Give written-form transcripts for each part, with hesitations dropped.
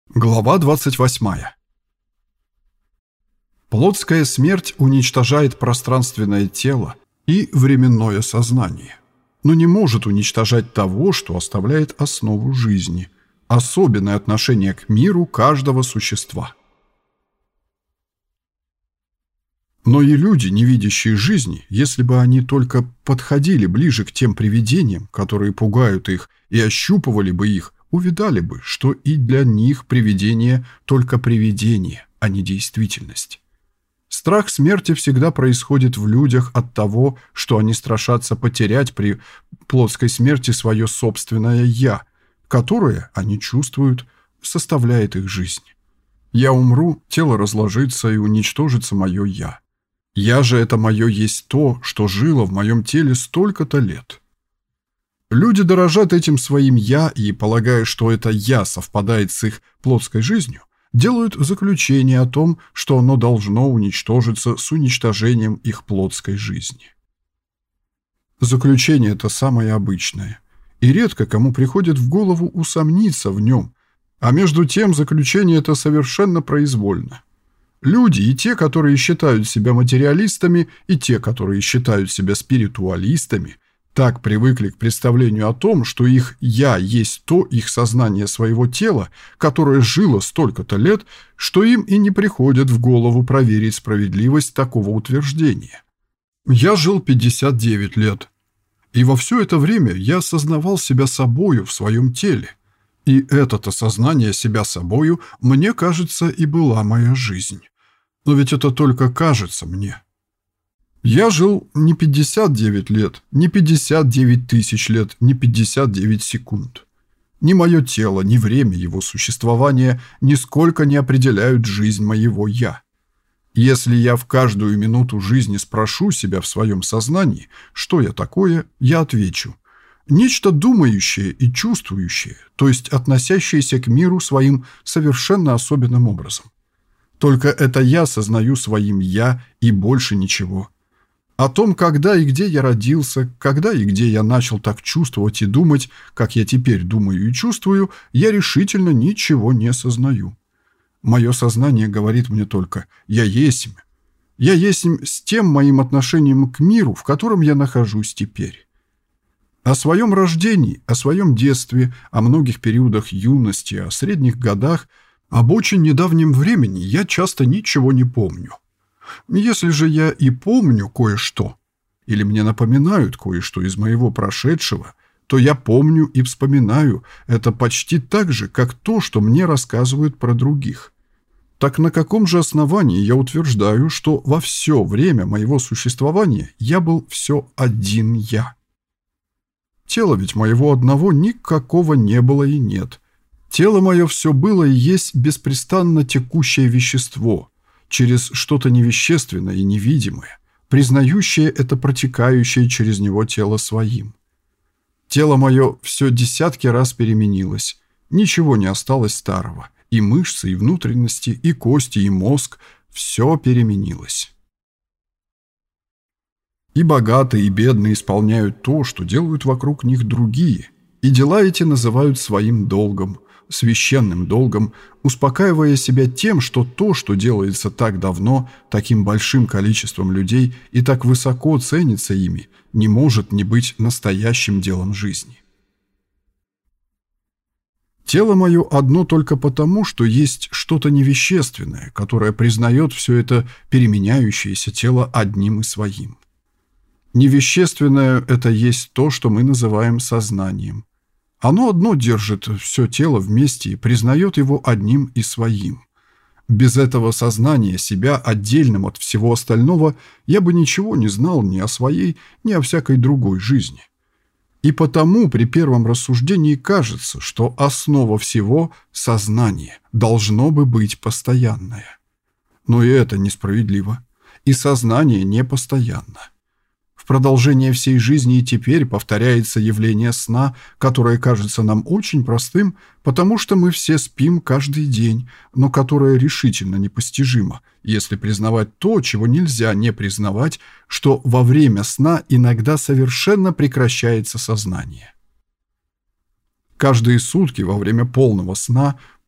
Глава 28. Плотская смерть уничтожает пространственное тело и временное сознание, но не может уничтожать того, что оставляет основу жизни, особенное отношение к миру каждого существа. Но и люди, не видящие жизни, если бы они только подходили ближе к тем привидениям, которые пугают их, и ощупывали бы их, увидали бы, что и для них привидение только привидение, а не действительность. Страх смерти всегда происходит в людях от того, что они страшатся потерять при плотской смерти свое собственное «я», которое, они чувствуют, составляет их жизнь. Я умру, тело разложится и уничтожится мое «я». Я же это мое есть то, что жило в моем теле столько-то лет. Люди дорожат этим своим «я» и, полагая, что это «я» совпадает с их плотской жизнью, делают заключение о том, что оно должно уничтожиться с уничтожением их плотской жизни. Заключение это самое обычное, и редко кому приходит в голову усомниться в нем, а между тем заключение это совершенно произвольно. Люди, и те, которые считают себя материалистами, и те, которые считают себя спиритуалистами, так привыкли к представлению о том, что их «я» есть то их сознание своего тела, которое жило столько-то лет, что им и не приходит в голову проверить справедливость такого утверждения. Я жил 59 лет, и во все это время я осознавал себя собою в своем теле. И это осознание себя собою, мне кажется, и была моя жизнь. Но ведь это только кажется мне. Я жил не 59 лет, не 59 тысяч лет, не 59 секунд. Ни мое тело, ни время его существования нисколько не определяют жизнь моего «я». Если я в каждую минуту жизни спрошу себя в своем сознании, что я такое, я отвечу: нечто думающее и чувствующее, то есть относящееся к миру своим совершенно особенным образом. Только это я сознаю своим «я» и больше ничего. О том, когда и где я родился, когда и где я начал так чувствовать и думать, как я теперь думаю и чувствую, я решительно ничего не сознаю. Мое сознание говорит мне только «я есмь». Я есмь с тем моим отношением к миру, в котором я нахожусь теперь. О своем рождении, о своем детстве, о многих периодах юности, о средних годах, об очень недавнем времени я часто ничего не помню. Если же я и помню кое-что, или мне напоминают кое-что из моего прошедшего, то я помню и вспоминаю это почти так же, как то, что мне рассказывают про других. Так на каком же основании я утверждаю, что во все время моего существования я был все один я? Тела ведь моего одного никакого не было и нет. Тело мое все было и есть беспрестанно текущее вещество, через что-то невещественное и невидимое, признающее это протекающее через него тело своим. Тело мое все десятки раз переменилось, ничего не осталось старого, и мышцы, и внутренности, и кости, и мозг – все переменилось. И богатые, и бедные исполняют то, что делают вокруг них другие, и дела эти называют своим долгом, священным долгом, успокаивая себя тем, что то, что делается так давно, таким большим количеством людей и так высоко ценится ими, не может не быть настоящим делом жизни. Тело мое одно только потому, что есть что-то невещественное, которое признает все это переменяющееся тело одним и своим. Невещественное – это есть то, что мы называем сознанием. Оно одно держит все тело вместе и признает его одним и своим. Без этого сознания себя отдельным от всего остального я бы ничего не знал ни о своей, ни о всякой другой жизни. И потому при первом рассуждении кажется, что основа всего – сознание, должно бы быть постоянное. Но и это несправедливо, и сознание непостоянно. В продолжение всей жизни и теперь повторяется явление сна, которое кажется нам очень простым, потому что мы все спим каждый день, но которое решительно непостижимо, если признавать то, чего нельзя не признавать, что во время сна иногда совершенно прекращается сознание. Каждые сутки во время полного сна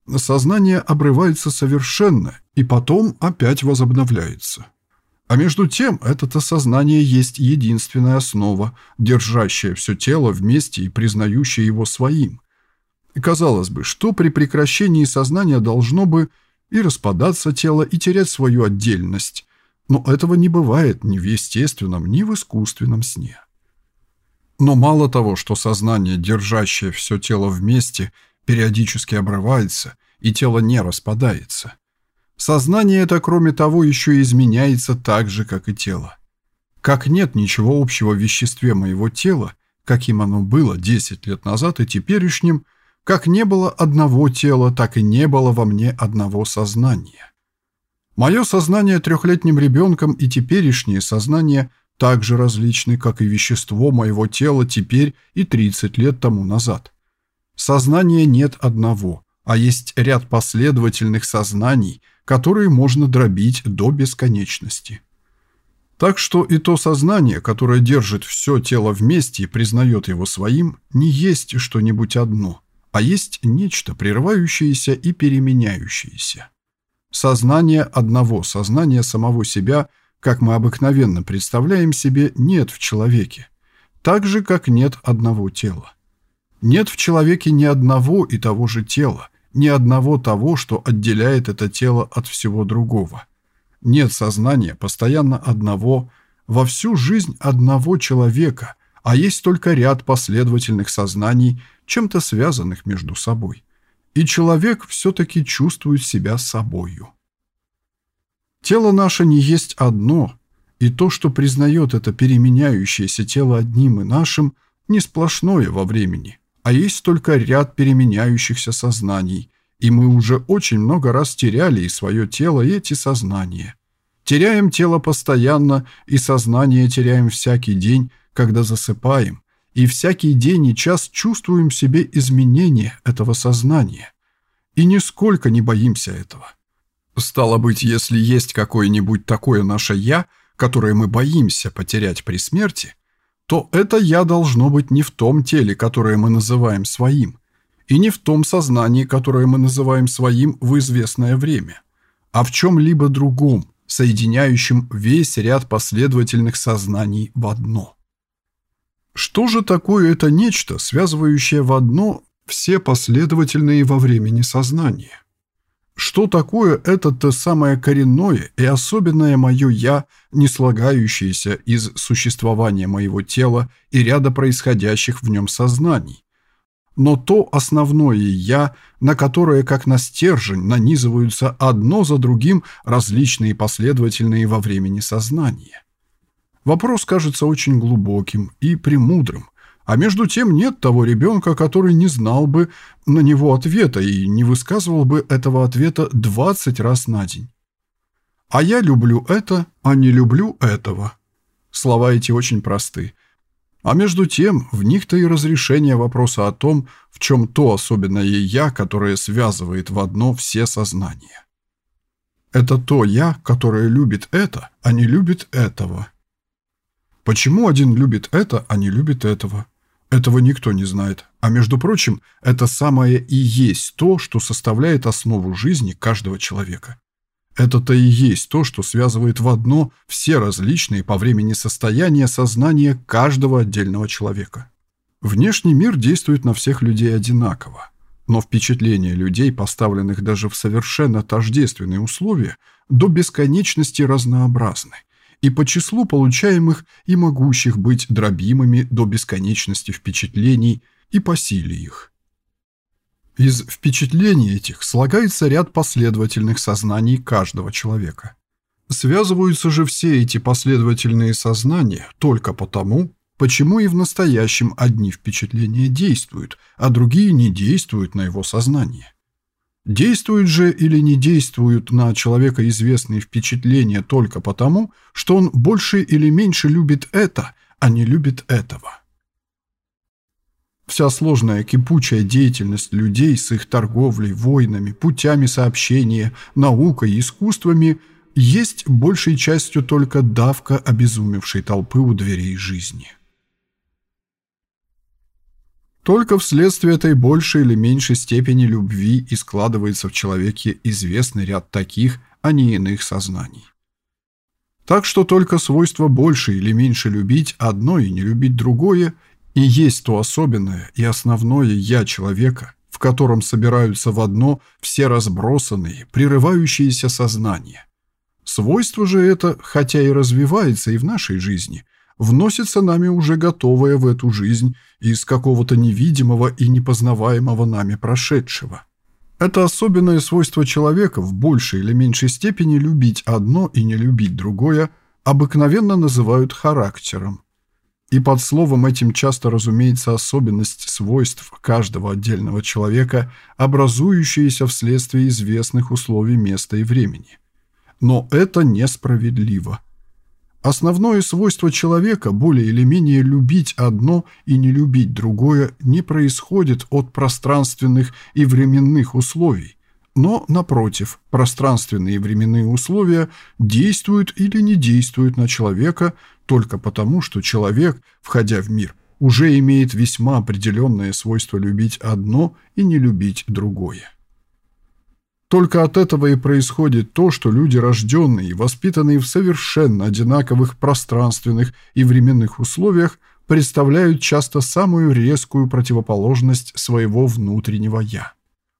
Сознание обрывается совершенно и потом опять возобновляется. А между тем, это сознание есть единственная основа, держащая все тело вместе и признающая его своим. И казалось бы, что при прекращении сознания должно бы и распадаться тело, и терять свою отдельность. Но этого не бывает ни в естественном, ни в искусственном сне. Но мало того, что сознание, держащее все тело вместе, периодически обрывается, и тело не распадается. Сознание это, кроме того, еще и изменяется так же, как и тело. Как нет ничего общего в веществе моего тела, каким оно было 10 лет назад и теперешним, как не было одного тела, так и не было во мне одного сознания. Мое сознание трехлетним ребенком и теперешнее сознание так же различны, как и вещество моего тела теперь и 30 лет тому назад. Сознания нет одного, а есть ряд последовательных сознаний, которые можно дробить до бесконечности. Так что и то сознание, которое держит все тело вместе и признает его своим, не есть что-нибудь одно, а есть нечто прерывающееся и переменяющееся. Сознание одного, сознание самого себя, как мы обыкновенно представляем себе, нет в человеке, так же, как нет одного тела. Нет в человеке ни одного и того же тела, ни одного того, что отделяет это тело от всего другого. Нет сознания постоянно одного, во всю жизнь одного человека, а есть только ряд последовательных сознаний, чем-то связанных между собой. И человек все-таки чувствует себя собою. Тело наше не есть одно, и то, что признает это переменяющееся тело одним и нашим, не сплошное во времени, а есть только ряд переменяющихся сознаний, и мы уже очень много раз теряли и свое тело, и эти сознания. Теряем тело постоянно, и сознание теряем всякий день, когда засыпаем, и всякий день и час чувствуем в себе изменение этого сознания. И нисколько не боимся этого. Стало быть, если есть какое-нибудь такое наше «я», которое мы боимся потерять при смерти, то это «я» должно быть не в том теле, которое мы называем своим, и не в том сознании, которое мы называем своим в известное время, а в чем-либо другом, соединяющем весь ряд последовательных сознаний в одно. Что же такое это нечто, связывающее в одно все последовательные во времени сознания? Что такое это-то самое коренное и особенное мое «я», не слагающееся из существования моего тела и ряда происходящих в нем сознаний, но то основное «я», на которое, как на стержень, нанизываются одно за другим различные последовательные во времени сознания? Вопрос кажется очень глубоким и премудрым, а между тем нет того ребенка, который не знал бы на него ответа и не высказывал бы этого ответа 20 раз на день. «А я люблю это, а не люблю этого». Слова эти очень просты. А между тем в них-то и разрешение вопроса о том, в чем то особенное «я», которое связывает в одно все сознания. Это то «я», которое любит это, а не любит этого. Почему один любит это, а не любит этого? Этого никто не знает. А между прочим, это самое и есть то, что составляет основу жизни каждого человека. Это-то и есть то, что связывает в одно все различные по времени состояния сознания каждого отдельного человека. Внешний мир действует на всех людей одинаково, но впечатления людей, поставленных даже в совершенно тождественные условия, до бесконечности разнообразны, и по числу получаемых и могущих быть дробимыми до бесконечности впечатлений и по силе их. Из впечатлений этих слагается ряд последовательных сознаний каждого человека. Связываются же все эти последовательные сознания только потому, почему и в настоящем одни впечатления действуют, а другие не действуют на его сознание. Действуют же или не действуют на человека известные впечатления только потому, что он больше или меньше любит это, а не любит этого. Вся сложная кипучая деятельность людей с их торговлей, войнами, путями сообщения, наукой и искусствами есть большей частью только давка обезумевшей толпы у дверей жизни. Только вследствие этой большей или меньшей степени любви и складывается в человеке известный ряд таких, а не иных сознаний. Так что только свойство больше или меньше любить одно и не любить другое и есть то особенное и основное «я» человека, в котором собираются в одно все разбросанные, прерывающиеся сознания. Свойство же это, хотя и развивается и в нашей жизни, вносится нами уже готовое в эту жизнь из какого-то невидимого и непознаваемого нами прошедшего. Это особенное свойство человека в большей или меньшей степени любить одно и не любить другое обыкновенно называют характером. И под словом этим часто разумеется особенность свойств каждого отдельного человека, образующиеся вследствие известных условий места и времени. Но это несправедливо. Основное свойство человека, более или менее любить одно и не любить другое, не происходит от пространственных и временных условий, но, напротив, пространственные и временные условия действуют или не действуют на человека только потому, что человек, входя в мир, уже имеет весьма определенное свойство любить одно и не любить другое. Только от этого и происходит то, что люди, рожденные и воспитанные в совершенно одинаковых пространственных и временных условиях, представляют часто самую резкую противоположность своего внутреннего «я».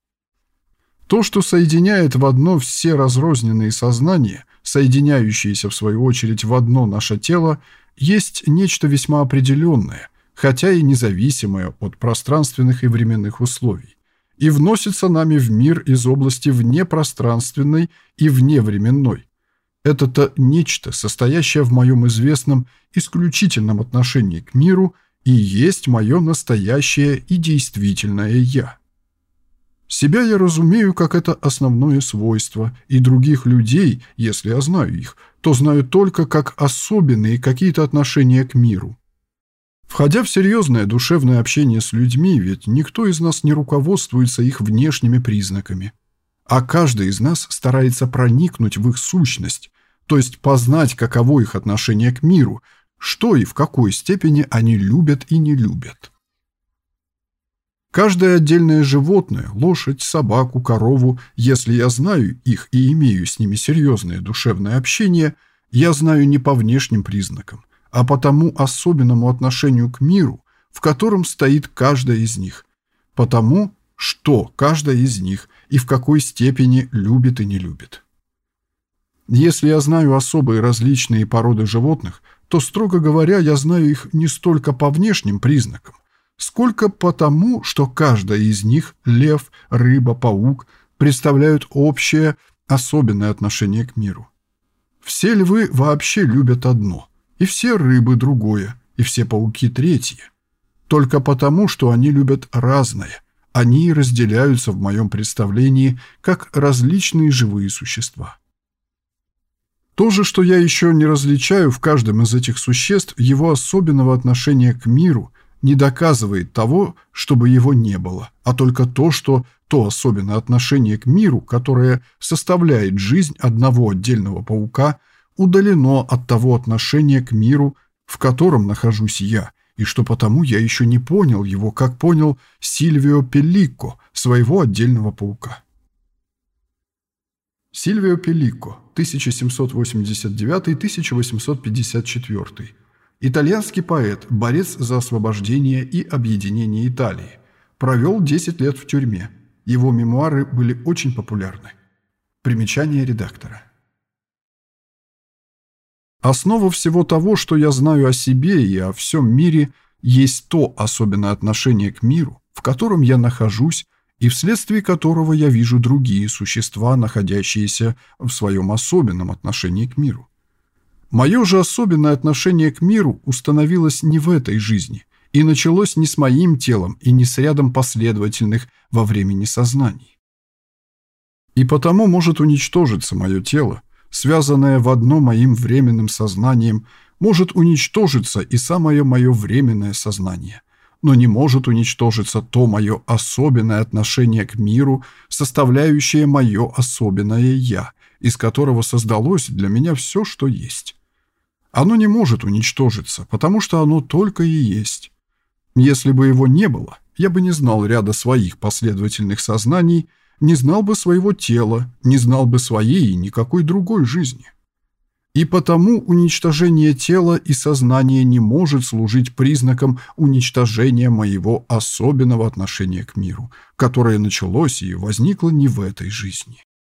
То, что соединяет в одно все разрозненные сознания, соединяющиеся в свою очередь в одно наше тело, есть нечто весьма определенное, хотя и независимое от пространственных и временных условий, и вносится нами в мир из области внепространственной и вневременной. Это-то нечто, состоящее в моем известном исключительном отношении к миру, и есть мое настоящее и действительное «я». Себя я разумею как это основное свойство, и других людей, если я знаю их, то знаю только как особенные какие-то отношения к миру. Входя в серьезное душевное общение с людьми, ведь никто из нас не руководствуется их внешними признаками, а каждый из нас старается проникнуть в их сущность, то есть познать, каково их отношение к миру, что и в какой степени они любят и не любят. Каждое отдельное животное, лошадь, собаку, корову, если я знаю их и имею с ними серьезное душевное общение, я знаю не по внешним признакам, а по тому особенному отношению к миру, в котором стоит каждая из них, потому что каждая из них и в какой степени любит и не любит. Если я знаю особые различные породы животных, то, строго говоря, я знаю их не столько по внешним признакам, сколько потому, что каждая из них, лев, рыба, паук, представляют общее, особенное отношение к миру. Все львы вообще любят одно, и все рыбы другое, и все пауки третье. Только потому, что они любят разное, они и разделяются в моем представлении как различные живые существа. То же, что я еще не различаю в каждом из этих существ его особенного отношения к миру, не доказывает того, чтобы его не было, а только то, что то особенное отношение к миру, которое составляет жизнь одного отдельного паука, удалено от того отношения к миру, в котором нахожусь я, и что потому я еще не понял его, как понял Сильвио Пеллико, своего отдельного паука. Сильвио Пеллико, 1789-1854. Итальянский поэт, борец за освобождение и объединение Италии. Провел 10 лет в тюрьме. Его мемуары были очень популярны. Примечание редактора. Основа всего того, что я знаю о себе и о всем мире, есть то особенное отношение к миру, в котором я нахожусь, и вследствие которого я вижу другие существа, находящиеся в своем особенном отношении к миру. Мое же особенное отношение к миру установилось не в этой жизни и началось не с моим телом и не с рядом последовательных во времени сознаний. И потому может уничтожиться мое тело, связанное в одно моим временным сознанием, может уничтожиться и самое мое временное сознание, но не может уничтожиться то мое особенное отношение к миру, составляющее мое особенное «я», из которого создалось для меня все, что есть. Оно не может уничтожиться, потому что оно только и есть. Если бы его не было, я бы не знал ряда своих последовательных сознаний, не знал бы своего тела, не знал бы своей и никакой другой жизни. И потому уничтожение тела и сознания не может служить признаком уничтожения моего особенного отношения к миру, которое началось и возникло не в этой жизни.